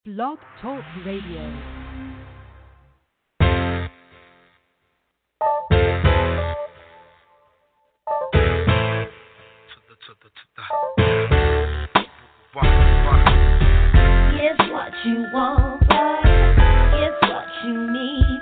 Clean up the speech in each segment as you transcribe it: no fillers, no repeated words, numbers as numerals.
Blog Talk Radio. It's what you want, babe. It's what you need,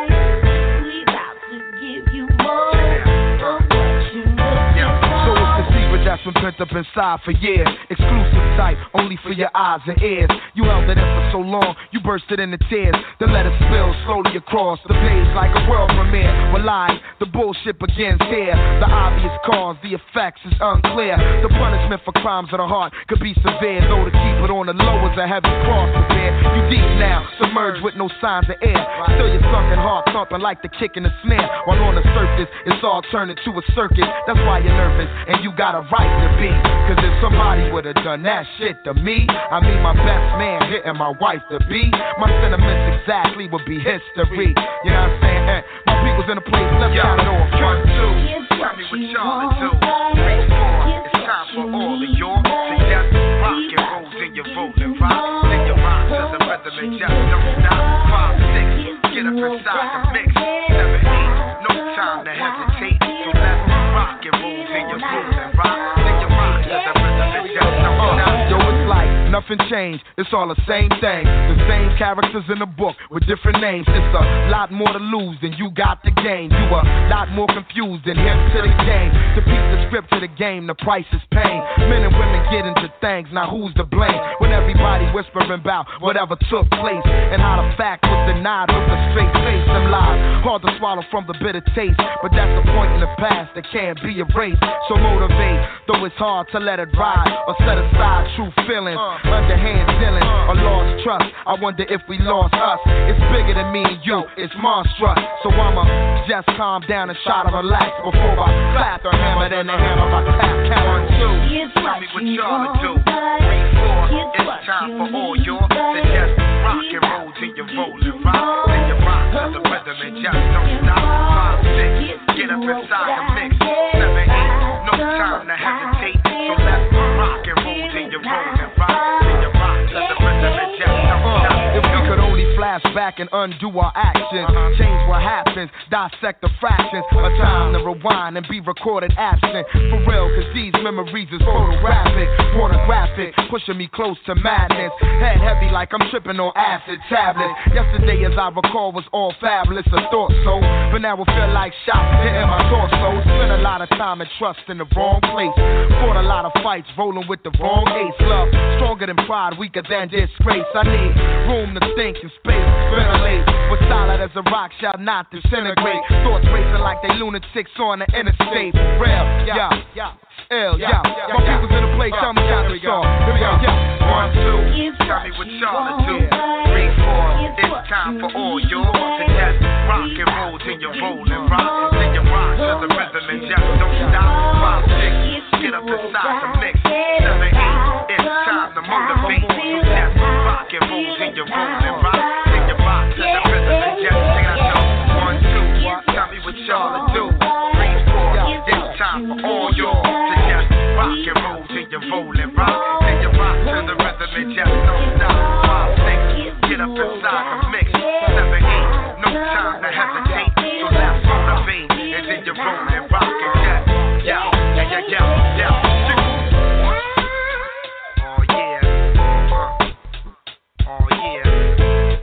babe. We about to give you more of what you looking for. So it's the secret that's been pent up inside for years. Exclusive type, only for your eyes and ears. You held it in for so long, you bursted into tears. Then let it spill slowly across the page like a world premiere. Well, lies, the bullshit begins here. The obvious cause, the effects is unclear. The punishment for crimes of the heart could be severe, though to keep it on the low is a heavy cross to bear. You deep now, submerged with no signs of air. Still your sunken heart thumping like the kick in the snare. While on the surface, it's all turned into a circus. That's why you're nervous, and you got a right to be. Cause if somebody would've done that shit to me, I mean my best man hitting my wife to be, my sentiments exactly would be history. You know what I'm saying? My people's in a place, let's count it off. 1, 2, tell me what y'all to do. 3, 4, it's time for all of your to just rock and roll, then you rollin' rock, then you rock to the rhythm and just don't stop. 5, 6, get up inside the mix. 7, 8, no time to hesitate, so let's rock and roll, then you rollin' rock, then you rock to the rhythm and just don't stop. Yo, it's like nothing changed, it's all the same thing. The same characters in the book with different names. It's a lot more to lose than you got to gain. You a lot more confused than hip to the game. To beat the script to the game, the price is pain. Men and women get into things, now who's to blame? When everybody whispering about whatever took place, and how the fact was denied with a straight face. Them lies, hard to swallow from the bitter taste, but that's the point in the past that can't be erased. So motivate, though it's hard to let it ride, or set aside true feelings, underhand dealing, or lost trust. I wonder if we lost us. It's bigger than me and you, it's monstrous. So I'ma just calm down and try to relax before I clap the hammer, then the hammer I tap. Count 1, 2, tell me what y'all to do. 3, 4, it's time for all your to just rock and roll till you're rolling rock, then you rock to the rhythm and just don't stop. 5, 6, get up inside the mix. 7, 8, no time to hesitate, so let's rock and roll till you're rolling rock, then you rock to the rhythm and just don't stop. If we could only flash back and undo our actions, change what happens, dissect the fractions, a time to rewind and be recorded absent. For real, cause these memories is photographic, pornographic, pushing me close to madness. Head heavy like I'm tripping on acid tablets. Yesterday, as I recall, was all fabulous, I thought so, but now it feel like shots hitting my torso. Spent a lot of time and trust in the wrong place, fought a lot of fights, rolling with the wrong ace. Love, stronger than pride, weaker than disgrace. I need room to think and space, ventilate. But solid as a rock shall not disintegrate. Thoughts racing like they lunatics on the interstate. Real, yeah, ill, yeah. My people's in the place, tell me how to solve. Here we go, yeah. 1, 2, tell me what y'all to do. 3, 4, it's time for all your to just rock and roll till you're rolling rock, then you rock to the rhythm and just don't stop. 5, 6, get up inside the mix. 7, 8, it's time to motivate, so just rock and roll till you're rolling rock, then you rock to the rhythm and just sing it out. 1, 2, tell me what y'all to do. 3, 4, it's time for all your to just rock and roll till you're rolling rock, then you rock to the rhythm and just don't stop. 5, 6, get up inside the mix. 7, 8, no time to hesitate, so let's motivate, and then you're rolling rock and just yeah. Oh yeah.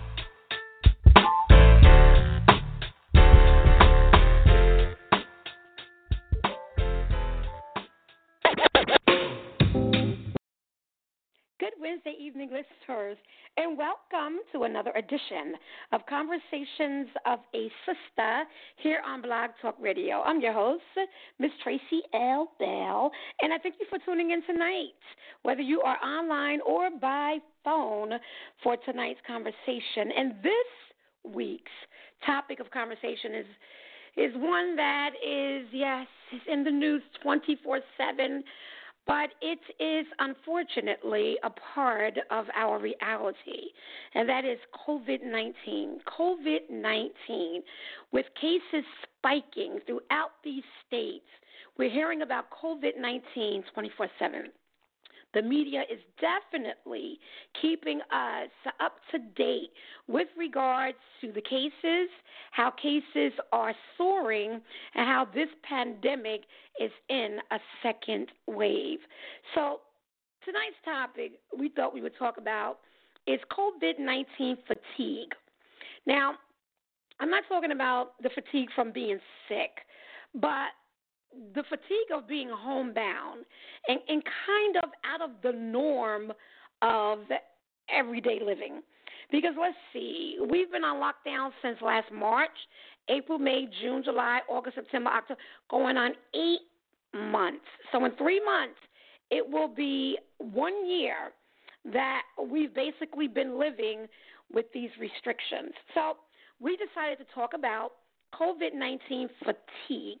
Good Wednesday evening, listeners, and welcome to another edition of Conversations of a Sister here on Blog Talk Radio. I'm your host, Miss Tracy L. Bell, and I thank you for tuning in tonight, whether you are online or by phone for tonight's conversation. And this week's topic of conversation is one that is in the news 24/7. But it is unfortunately a part of our reality, and that is COVID-19. COVID-19, with cases spiking throughout these states. We're hearing about COVID-19 24/7. The media is definitely keeping us up to date with regards to the cases, how cases are soaring, and how this pandemic is in a second wave. So tonight's topic we thought we would talk about is COVID-19 fatigue. Now, I'm not talking about the fatigue from being sick, but the fatigue of being homebound and kind of out of the norm of everyday living. Because let's see, we've been on lockdown since last March, April, May, June, July, August, September, October, going on 8 months. So in 3 months, it will be 1 year that we've basically been living with these restrictions. So we decided to talk about COVID-19 fatigue.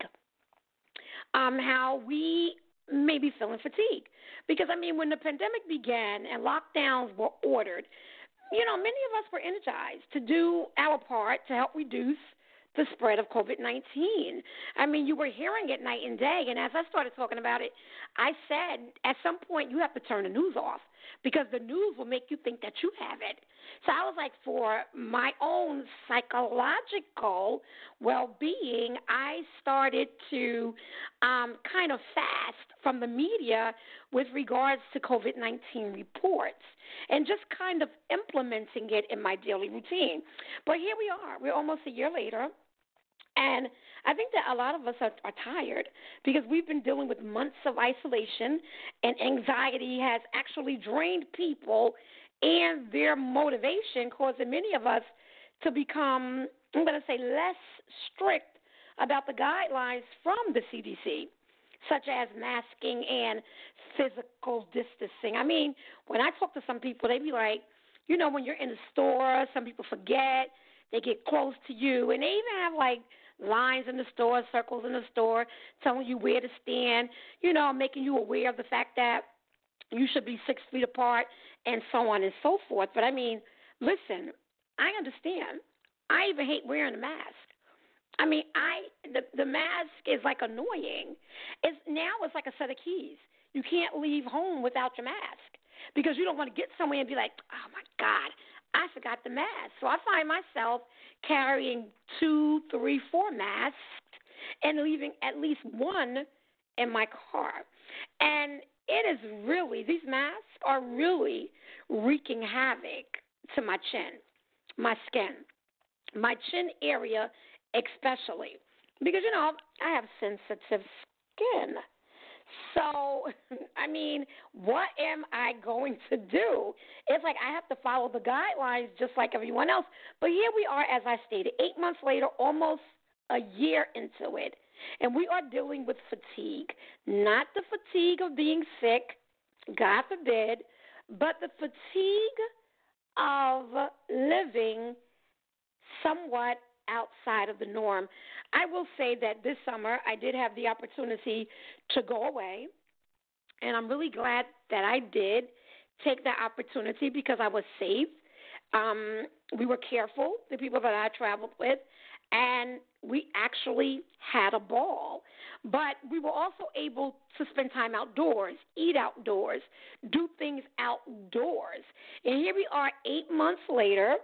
How we may be feeling fatigue. Because, I mean, when the pandemic began and lockdowns were ordered, many of us were energized to do our part to help reduce the spread of COVID-19. I mean, you were hearing it night and day, and as I started talking about it, I said at some point you have to turn the news off because the news will make you think that you have it. So I was like, for my own psychological well-being, I started to kind of fast from the media with regards to COVID-19 reports and just kind of implementing it in my daily routine. But here we are. We're almost a year later. And I think that a lot of us are tired because we've been dealing with months of isolation, and anxiety has actually drained people and their motivation, causing many of us to become, I'm going to say, less strict about the guidelines from the CDC, such as masking and physical distancing. I mean, when I talk to some people, they be like, when you're in the store, some people forget, they get close to you, and they even have like lines in the store, circles in the store, telling you where to stand, making you aware of the fact that you should be 6 feet apart and so on and so forth. But, I mean, listen, I understand. I even hate wearing a mask. I mean, the mask is like annoying. It's like a set of keys. You can't leave home without your mask because you don't want to get somewhere and be like, oh, my God, I forgot the mask. So I find myself carrying 2, 3, 4 masks and leaving at least one in my car. And it is really, these masks are really wreaking havoc to my chin, my skin, my chin area especially. Because, I have sensitive skin. So, I mean, what am I going to do? It's like I have to follow the guidelines just like everyone else. But here we are, as I stated, 8 months later, almost a year into it. And we are dealing with fatigue. Not the fatigue of being sick, God forbid, but the fatigue of living somewhat outside of the norm. I will say that this summer I did have the opportunity to go away, and I'm really glad that I did take that opportunity because I was safe. We were careful, the people that I traveled with, and we actually had a ball. But we were also able to spend time outdoors, eat outdoors, do things outdoors. And here we are 8 months later,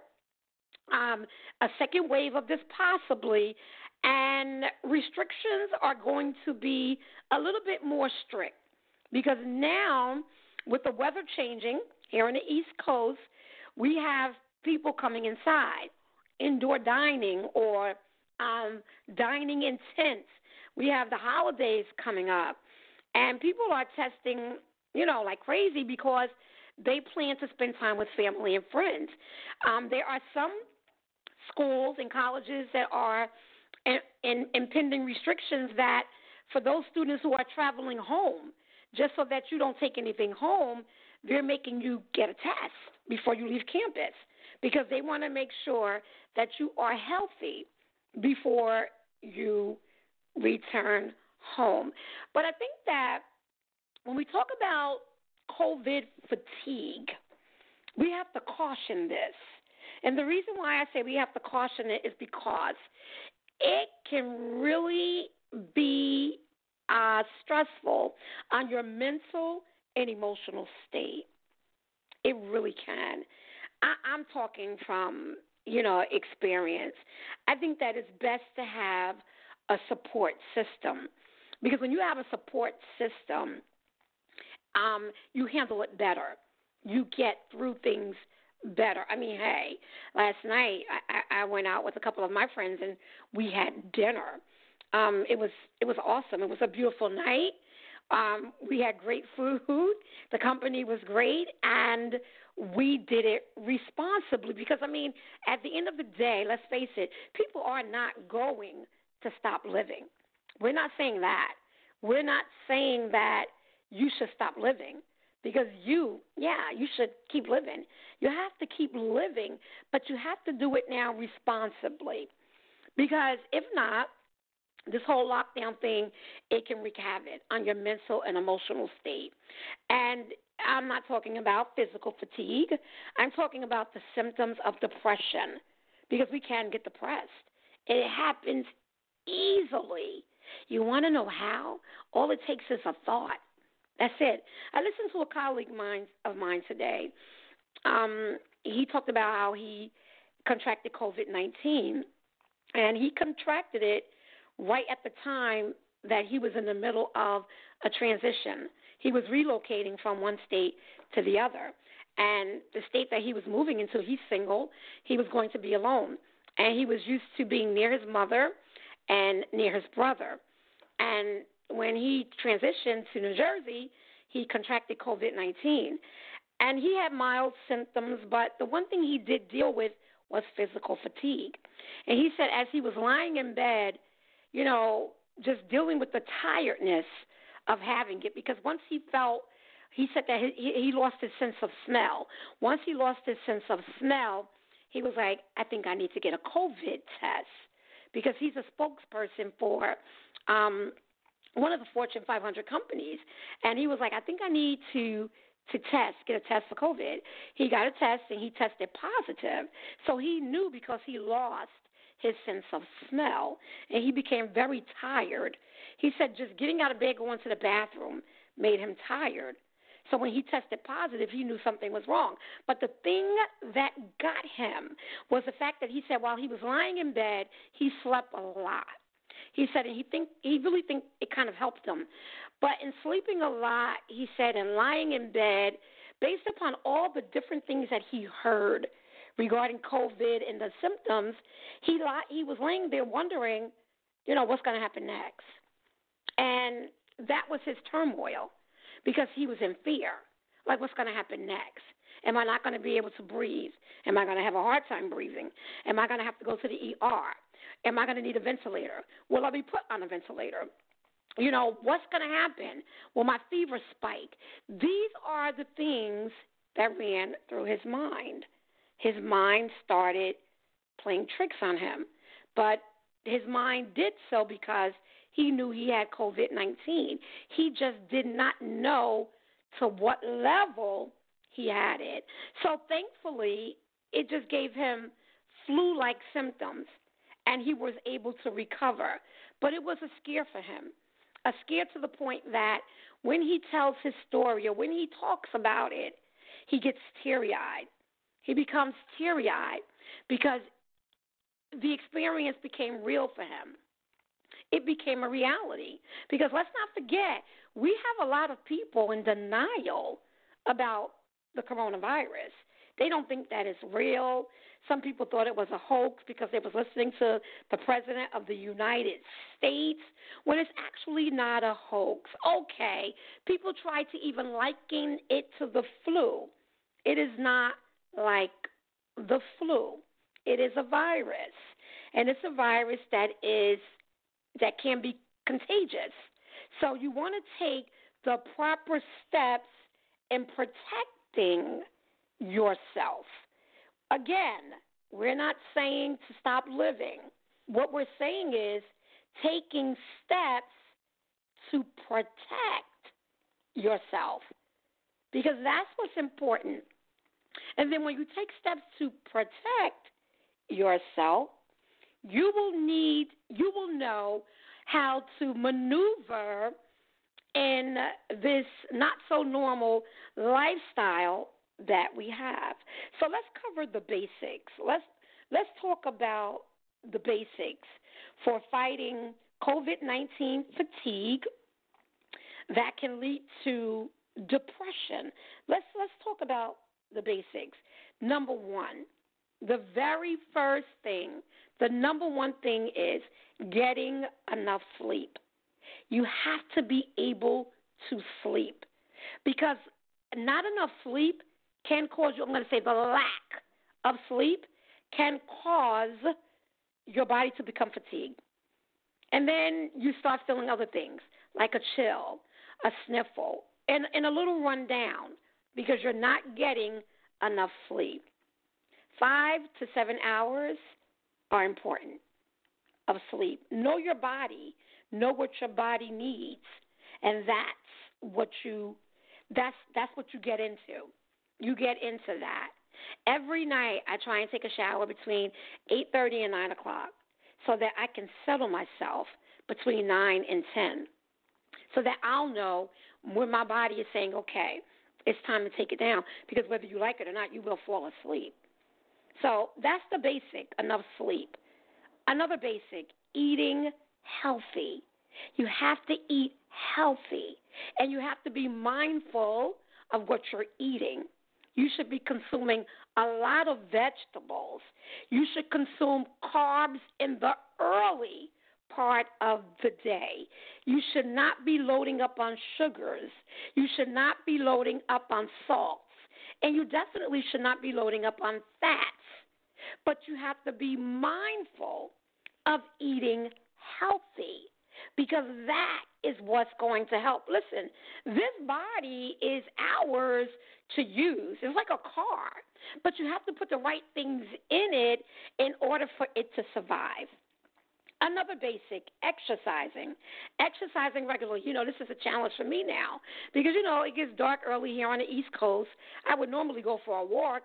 a second wave of this possibly, and restrictions are going to be a little bit more strict because now with the weather changing here on the East Coast, we have people coming inside, indoor dining or dining in tents. We have the holidays coming up, and people are testing, like crazy because they plan to spend time with family and friends. There are some schools and colleges that are in impending restrictions that for those students who are traveling home, just so that you don't take anything home, they're making you get a test before you leave campus because they want to make sure that you are healthy before you return home. But I think that when we talk about COVID fatigue, we have to caution this. And the reason why I say we have to caution it is because it can really be stressful on your mental an emotional state. It really can. I'm talking from, experience. I think that it's best to have a support system because when you have a support system, you handle it better. You get through things better. I mean, hey, last night I went out with a couple of my friends and we had dinner. It was awesome. It was a beautiful night. We had great food. The company was great, and we did it responsibly because, I mean, at the end of the day, let's face it, people are not going to stop living. We're not saying that. We're not saying that you should stop living because you should keep living. You have to keep living, but you have to do it now responsibly because if not, this whole lockdown thing, it can wreak havoc on your mental and emotional state. And I'm not talking about physical fatigue. I'm talking about the symptoms of depression because we can get depressed. It happens easily. You want to know how? All it takes is a thought. That's it. I listened to a colleague of mine today. He talked about how he contracted COVID-19, and he contracted it right at the time that he was in the middle of a transition. He was relocating from one state to the other. And the state that he was moving into, he's single. He was going to be alone. And he was used to being near his mother and near his brother. And when he transitioned to New Jersey, he contracted COVID-19. And he had mild symptoms, but the one thing he did deal with was physical fatigue. And he said as he was lying in bed, just dealing with the tiredness of having it, because once he said that he lost his sense of smell. Once he lost his sense of smell, he was like, I think I need to get a COVID test, because he's a spokesperson for one of the Fortune 500 companies. And he was like, I think I need to get a test for COVID. He got a test, and he tested positive. So he knew because he lost his sense of smell, and he became very tired. He said just getting out of bed, going to the bathroom made him tired. So when he tested positive, he knew something was wrong. But the thing that got him was the fact that he said while he was lying in bed, he slept a lot. He said, and he really think it kind of helped him. But in sleeping a lot, he said, and lying in bed, based upon all the different things that he heard regarding COVID and the symptoms, he was laying there wondering, what's going to happen next. And that was his turmoil because he was in fear. Like, what's going to happen next? Am I not going to be able to breathe? Am I going to have a hard time breathing? Am I going to have to go to the ER? Am I going to need a ventilator? Will I be put on a ventilator? What's going to happen? Will my fever spike? These are the things that ran through his mind. His mind started playing tricks on him. But his mind did so because he knew he had COVID-19. He just did not know to what level he had it. So thankfully, it just gave him flu-like symptoms, and he was able to recover. But it was a scare for him, a scare to the point that when he tells his story or when he talks about it, he gets teary-eyed. He becomes teary-eyed because the experience became real for him. It became a reality because let's not forget, we have a lot of people in denial about the coronavirus. They don't think that it's real. Some people thought it was a hoax because they was listening to the President of the United States when it's actually not a hoax. Okay, people try to even liken it to the flu. It is not like the flu. It is a virus, and it's a virus that can be contagious. So you want to take the proper steps in protecting yourself. Again, we're not saying to stop living. What we're saying is taking steps to protect yourself, because that's what's important. And then when you take steps to protect yourself, you will know how to maneuver in this not so normal lifestyle that we have. So let's cover the basics. Let's talk about the basics for fighting COVID-19 fatigue that can lead to depression. Let's talk about the basics. Number one, the very first thing, the number one thing is getting enough sleep. You have to be able to sleep because not enough sleep can cause you, I'm going to say the lack of sleep can cause your body to become fatigued. And then you start feeling other things like a chill, a sniffle, and a little run down because you're not getting enough sleep. 5 to 7 hours are important of sleep. Know your body. Know what your body needs, and that's what you get into. You get into that. Every night I try and take a shower between 8:30 and 9 o'clock so that I can settle myself between 9 and 10 so that I'll know when my body is saying, okay, it's time to take it down, because whether you like it or not, you will fall asleep. So that's the basic, enough sleep. Another basic, eating healthy. You have to eat healthy, and you have to be mindful of what you're eating. You should be consuming a lot of vegetables. You should consume carbs in the early part of the day. You should not be loading up on sugars. You should not be loading up on salts. And you definitely should not be loading up on fats. But you have to be mindful of eating healthy, because that is what's going to help. Listen, this body is ours to use. It's like a car, but you have to put the right things in it in order for it to survive. Another basic, exercising. Exercising regularly. This is a challenge for me now because, it gets dark early here on the East Coast. I would normally go for a walk,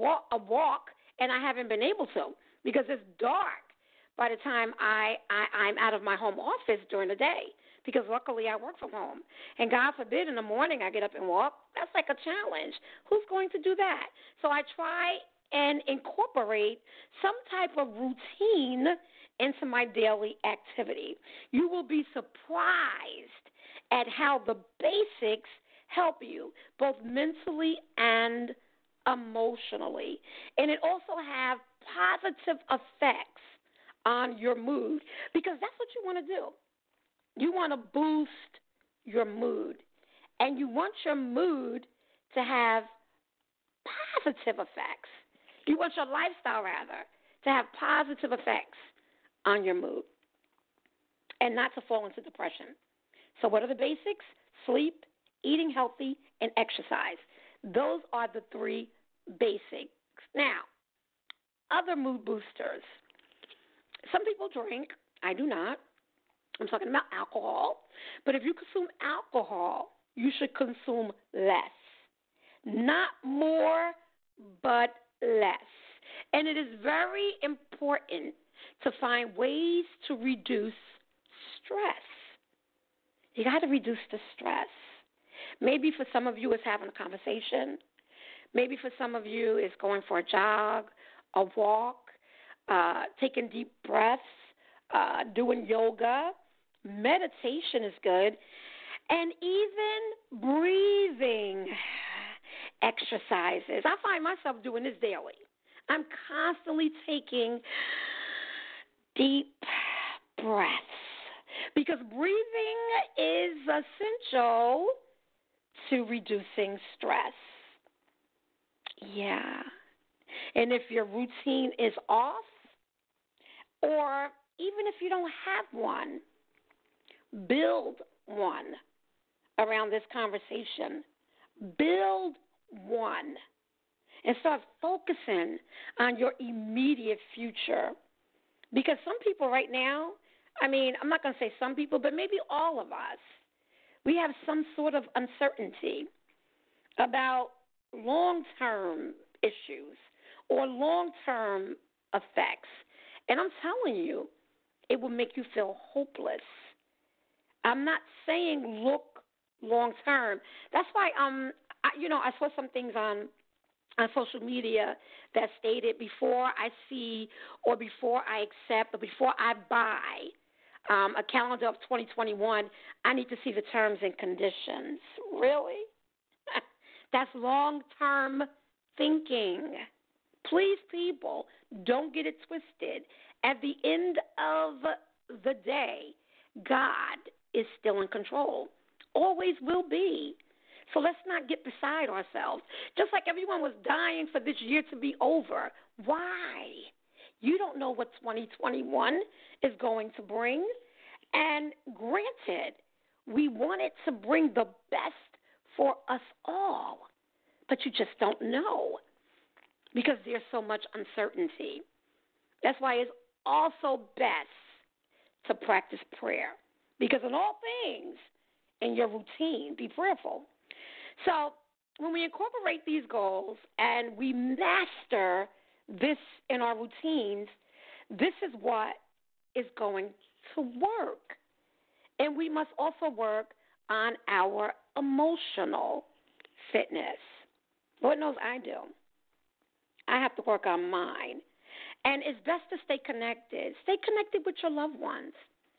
and I haven't been able to because it's dark by the time I'm out of my home office during the day, because luckily I work from home. And God forbid in the morning I get up and walk. That's like a challenge. Who's going to do that? So I try and incorporate some type of routine into my daily activity. You will be surprised at how the basics help you, both mentally and emotionally. And it also have positive effects on your mood, because that's what you want to do. You want to boost your mood, and you want your mood to have positive effects. You want your lifestyle, rather, to have positive effects on your mood and not to fall into depression. So what are the basics? Sleep, eating healthy, and exercise. Those are the three basics. Now, other mood boosters. Some people drink. I do not. I'm talking about alcohol. But if you consume alcohol, you should consume less. Not more, but less. And it is very important to find ways to reduce stress. You got to reduce the stress. Maybe for some of you it's having a conversation. Maybe for some of you it's going for a jog, a walk, taking deep breaths, doing yoga. Meditation is good. And even breathing exercises. I find myself doing this daily. I'm constantly taking deep breaths because breathing is essential to reducing stress. Yeah. And if your routine is off, or even if you don't have one, build one around this conversation. Build one and start focusing on your immediate future. Because some people right now, I'm not going to say some people, but maybe all of us, we have some sort of uncertainty about long-term issues or long-term effects. And I'm telling you, it will make you feel hopeless. I'm not saying look long term. That's why I saw some things on social media that stated before I see or before I accept or before I buy a calendar of 2021, I need to see the terms and conditions. Really? That's long-term thinking. Please, people, don't get it twisted. At the end of the day, God is still in control. Always will be. So let's not get beside ourselves. Just like everyone was dying for this year to be over. Why? You don't know what 2021 is going to bring. And granted, we want it to bring the best for us all. But you just don't know because there's so much uncertainty. That's why it's also best to practice prayer. Because in all things, in your routine, be prayerful. So when we incorporate these goals and we master this in our routines, this is what is going to work. And we must also work on our emotional fitness. Lord knows I do. I have to work on mine. And it's best to stay connected. Stay connected with your loved ones.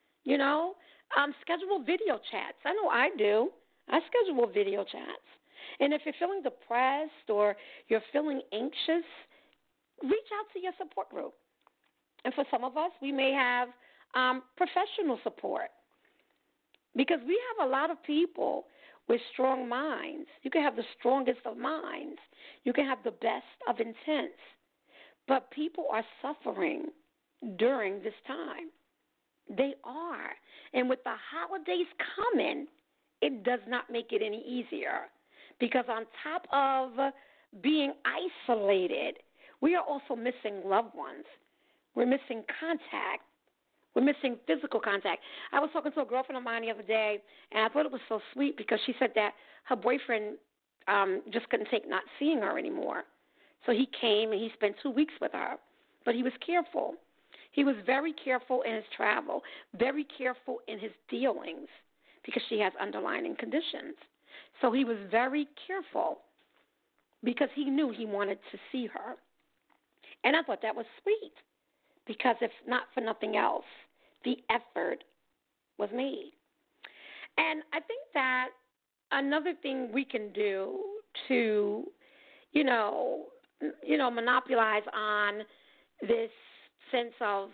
Schedule video chats. I know I do. I schedule video chats. And if you're feeling depressed or you're feeling anxious, reach out to your support group. And for some of us, we may have professional support because we have a lot of people with strong minds. You can have the strongest of minds. You can have the best of intents. But people are suffering during this time. They are. And with the holidays coming, it does not make it any easier. Because on top of being isolated, we are also missing loved ones. We're missing contact. We're missing physical contact. I was talking to a girlfriend of mine the other day, and I thought it was so sweet because she said that her boyfriend just couldn't take not seeing her anymore. So he came and he spent 2 weeks with her. But he was careful. He was very careful in his travel, very careful in his dealings because she has underlying conditions. So he was very careful because he knew he wanted to see her. And I thought that was sweet because if not for nothing else, the effort was made. And I think that another thing we can do to, monopolize on this sense of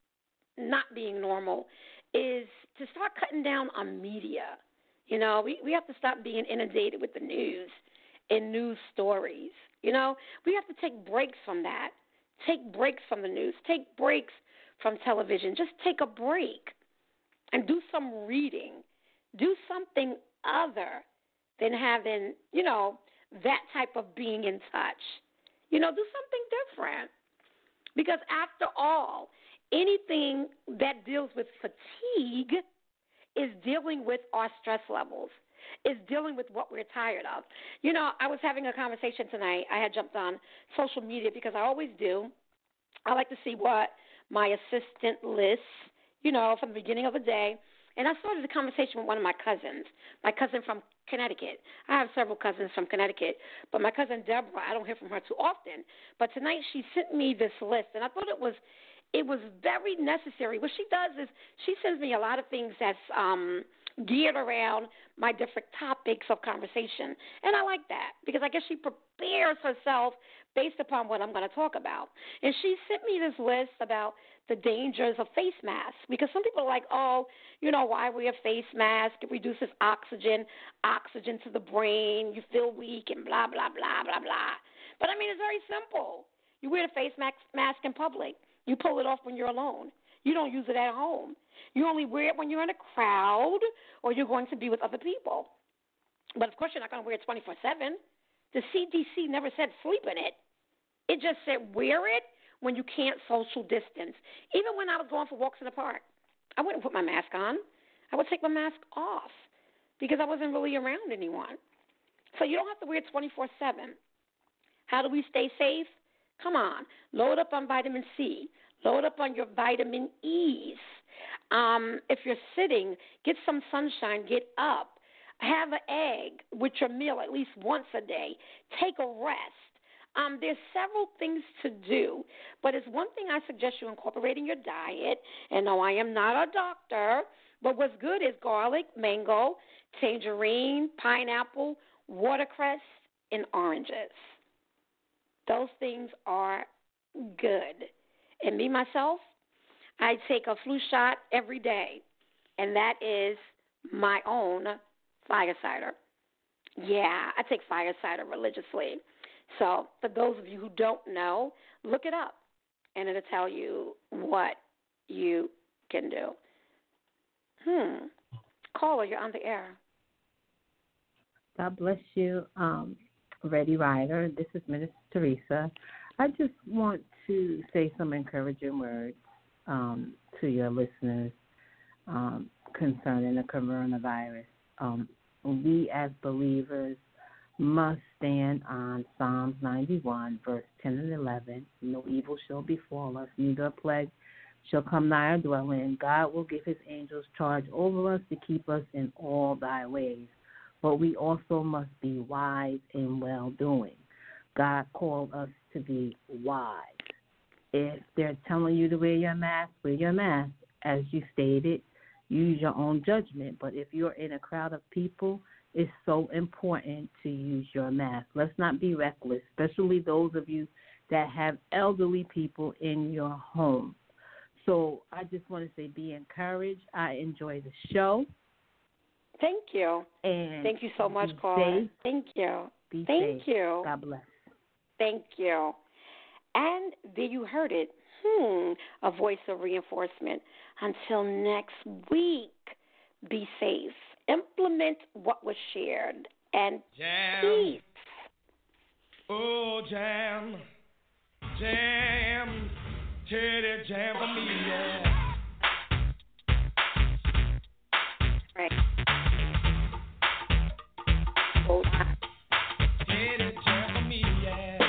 not being normal is to start cutting down on media. We have to stop being inundated with the news and news stories. We have to take breaks from that. Take breaks from the news. Take breaks from television. Just take a break and do some reading. Do something other than having, that type of being in touch. Do something different. Because after all, anything that deals with fatigue is dealing with our stress levels, is dealing with what we're tired of. I was having a conversation tonight. I had jumped on social media because I always do. I like to see what my assistant lists, from the beginning of the day. And I started a conversation with one of my cousin from Connecticut. I have several cousins from Connecticut, but my cousin Deborah, I don't hear from her too often. But tonight she sent me this list, and I thought it was very necessary. What she does is she sends me a lot of things that's geared around my different topics of conversation. And I like that because I guess she prepares herself based upon what I'm going to talk about. And she sent me this list about the dangers of face masks because some people are like, why wear a face mask? It reduces oxygen to the brain. You feel weak and blah, blah, blah, blah, blah. But, it's very simple. You wear a face mask in public. You pull it off when you're alone. You don't use it at home. You only wear it when you're in a crowd or you're going to be with other people. But, of course, you're not going to wear it 24/7. The CDC never said sleep in it. It just said wear it when you can't social distance. Even when I was going for walks in the park, I wouldn't put my mask on. I would take my mask off because I wasn't really around anyone. So you don't have to wear it 24/7. How do we stay safe? Come on, load up on vitamin C. Load up on your vitamin E's. If you're sitting, get some sunshine. Get up. Have an egg with your meal at least once a day. Take a rest. There's several things to do, but it's one thing I suggest you incorporate in your diet. And no, I am not a doctor, but what's good is garlic, mango, tangerine, pineapple, watercress, and oranges. Those things are good. And me, myself, I take a flu shot every day, and that is my own fire cider. Yeah, I take fire cider religiously. So for those of you who don't know, look it up, and it'll tell you what you can do. Caller, you're on the air. God bless you, Ready Rider. This is Minister Teresa. I just want to say some encouraging words to your listeners concerning the coronavirus. We as believers must stand on Psalms 91, verse 10 and 11. No evil shall befall us, neither a plague shall come nigh our dwelling. God will give his angels charge over us to keep us in all thy ways. But we also must be wise in well-doing. God called us to be wise. If they're telling you to wear your mask, wear your mask. As you stated, use your own judgment. But if you're in a crowd of people, it's so important to use your mask. Let's not be reckless, especially those of you that have elderly people in your home. So I just want to say be encouraged. I enjoy the show. Thank you. And thank you so much, caller. Thank you. Thank you. God bless. Thank you. And there you heard it. A voice of reinforcement. Until next week, be safe. Implement what was shared. And Jam. Peace. Oh, jam. Jam. Teddy, jam for me, yeah. Right. Hold on. Teddy, jam for me, yeah.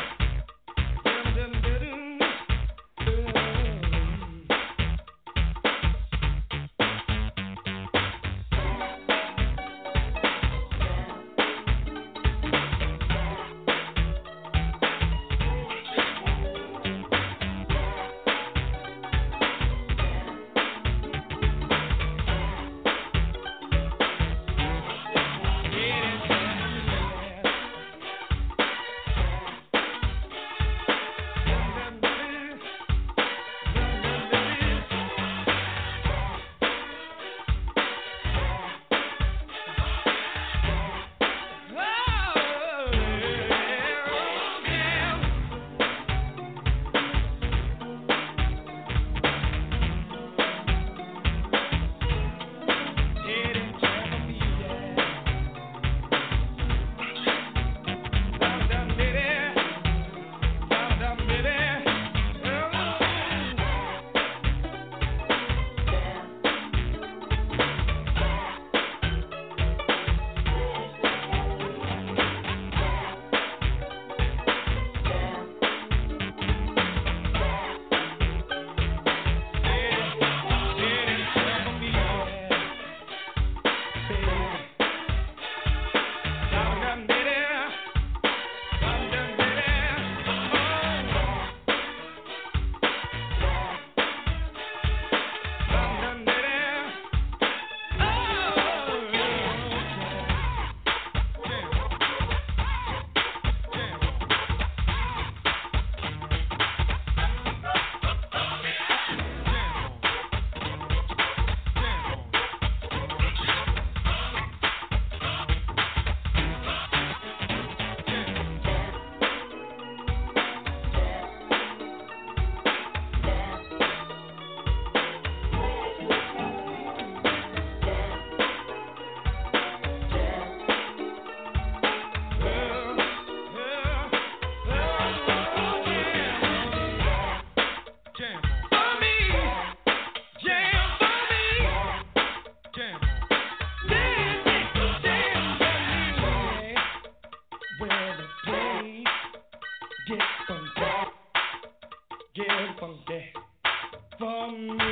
Get funky for me.